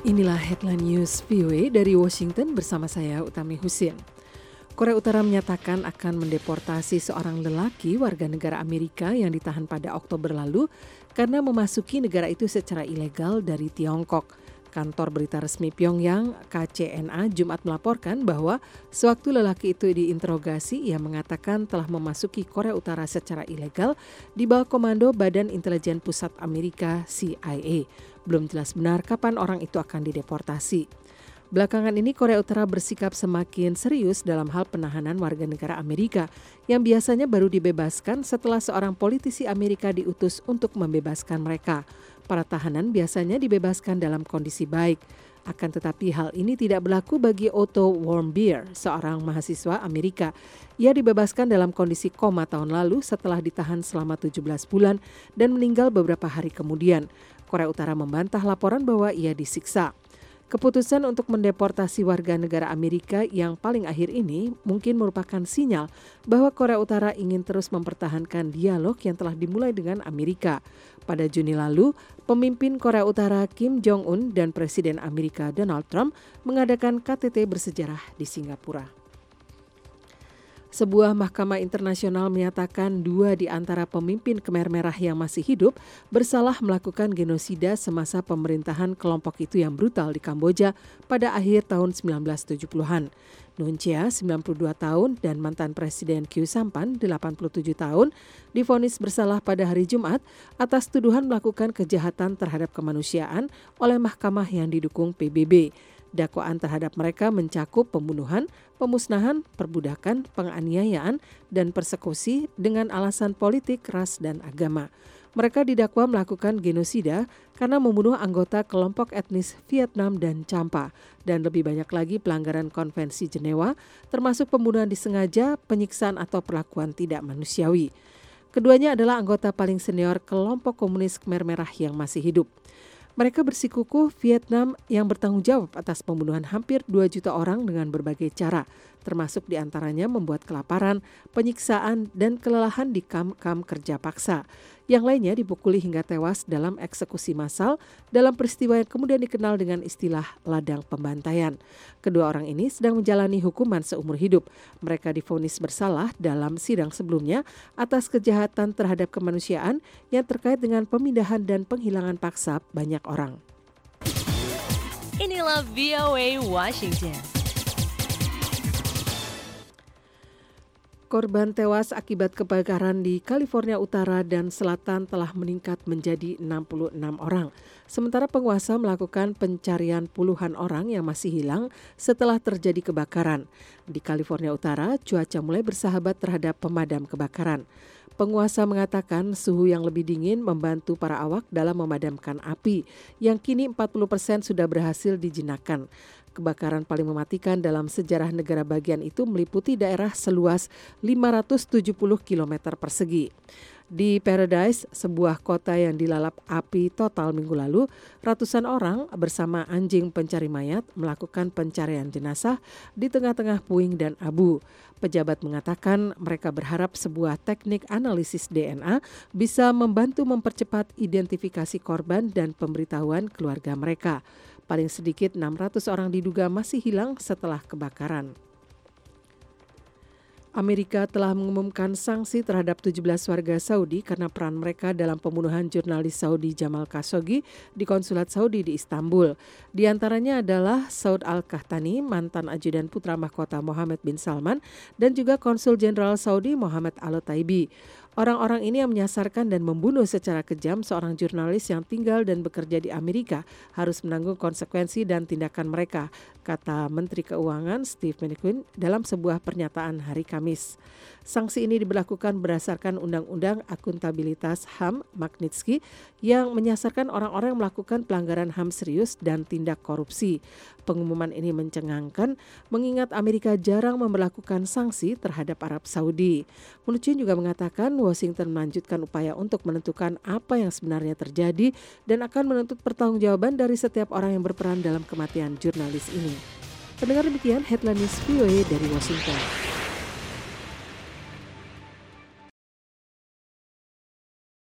Inilah headline news VOA dari Washington bersama saya Utami Husin. Korea Utara menyatakan akan mendeportasi seorang lelaki warga negara Amerika yang ditahan pada Oktober lalu karena memasuki negara itu secara ilegal dari Tiongkok. Kantor berita resmi Pyongyang, KCNA, Jumat melaporkan bahwa sewaktu lelaki itu diinterogasi, ia mengatakan telah memasuki Korea Utara secara ilegal di bawah komando Badan Intelijen Pusat Amerika CIA. Belum jelas benar kapan orang itu akan dideportasi. Belakangan ini Korea Utara bersikap semakin serius dalam hal penahanan warga negara Amerika yang biasanya baru dibebaskan setelah seorang politisi Amerika diutus untuk membebaskan mereka. Para tahanan biasanya dibebaskan dalam kondisi baik. Akan tetapi hal ini tidak berlaku bagi Otto Warmbier, seorang mahasiswa Amerika. Ia dibebaskan dalam kondisi koma tahun lalu setelah ditahan selama 17 bulan dan meninggal beberapa hari kemudian. Korea Utara membantah laporan bahwa ia disiksa. Keputusan untuk mendeportasi warga negara Amerika yang paling akhir ini mungkin merupakan sinyal bahwa Korea Utara ingin terus mempertahankan dialog yang telah dimulai dengan Amerika. Pada Juni lalu, pemimpin Korea Utara Kim Jong-un dan Presiden Amerika Donald Trump mengadakan KTT bersejarah di Singapura. Sebuah mahkamah internasional menyatakan 2 di antara pemimpin Khmer Merah yang masih hidup bersalah melakukan genosida semasa pemerintahan kelompok itu yang brutal di Kamboja pada akhir tahun 1970-an. Nuon Chea, 92 tahun, dan mantan Presiden Khieu Samphan, 87 tahun, divonis bersalah pada hari Jumat atas tuduhan melakukan kejahatan terhadap kemanusiaan oleh mahkamah yang didukung PBB. Dakwaan terhadap mereka mencakup pembunuhan, pemusnahan, perbudakan, penganiayaan, dan persekusi dengan alasan politik, ras, dan agama. Mereka didakwa melakukan genosida karena membunuh anggota kelompok etnis Vietnam dan Champa, dan lebih banyak lagi pelanggaran konvensi Jenewa, termasuk pembunuhan disengaja, penyiksaan, atau perlakuan tidak manusiawi. Keduanya adalah anggota paling senior kelompok komunis Khmer Merah yang masih hidup. Mereka bersikukuh Vietnam yang bertanggung jawab atas pembunuhan hampir 2 juta orang dengan berbagai cara, termasuk diantaranya membuat kelaparan, penyiksaan, dan kelelahan di kamp-kamp kerja paksa. Yang lainnya dipukuli hingga tewas dalam eksekusi massal dalam peristiwa yang kemudian dikenal dengan istilah ladang pembantaian. Kedua orang ini sedang menjalani hukuman seumur hidup. Mereka divonis bersalah dalam sidang sebelumnya atas kejahatan terhadap kemanusiaan yang terkait dengan pemindahan dan penghilangan paksa banyak orang. Inilah VOA Washington. Korban tewas akibat kebakaran di California Utara dan Selatan telah meningkat menjadi 66 orang. Sementara penguasa melakukan pencarian puluhan orang yang masih hilang setelah terjadi kebakaran. Di California Utara, cuaca mulai bersahabat terhadap pemadam kebakaran. Penguasa mengatakan suhu yang lebih dingin membantu para awak dalam memadamkan api, yang kini 40% sudah berhasil dijinakkan. Kebakaran paling mematikan dalam sejarah negara bagian itu meliputi daerah seluas 570 km persegi. Di Paradise, sebuah kota yang dilalap api total minggu lalu, ratusan orang bersama anjing pencari mayat melakukan pencarian jenazah di tengah-tengah puing dan abu. Pejabat mengatakan mereka berharap sebuah teknik analisis DNA bisa membantu mempercepat identifikasi korban dan pemberitahuan keluarga mereka. Paling sedikit 600 orang diduga masih hilang setelah kebakaran. Amerika telah mengumumkan sanksi terhadap 17 warga Saudi karena peran mereka dalam pembunuhan jurnalis Saudi Jamal Khashoggi di konsulat Saudi di Istanbul. Di antaranya adalah Saud Al-Qahtani, mantan ajudan putra mahkota Mohammed bin Salman, dan juga konsul jenderal Saudi Mohammed Al-Taibi. Orang-orang ini yang menyasarkan dan membunuh secara kejam seorang jurnalis yang tinggal dan bekerja di Amerika harus menanggung konsekuensi dan tindakan mereka, kata Menteri Keuangan Steve Mnuchin dalam sebuah pernyataan hari Kamis. Sanksi ini diberlakukan berdasarkan Undang-Undang Akuntabilitas HAM Magnitsky yang menyasarkan orang-orang yang melakukan pelanggaran HAM serius dan tindak korupsi. Pengumuman ini mencengangkan mengingat Amerika jarang memberlakukan sanksi terhadap Arab Saudi. Mnuchin juga mengatakan Washington melanjutkan upaya untuk menentukan apa yang sebenarnya terjadi dan akan menuntut pertanggungjawaban dari setiap orang yang berperan dalam kematian jurnalis ini. Pendengar demikian headline news VOA dari Washington.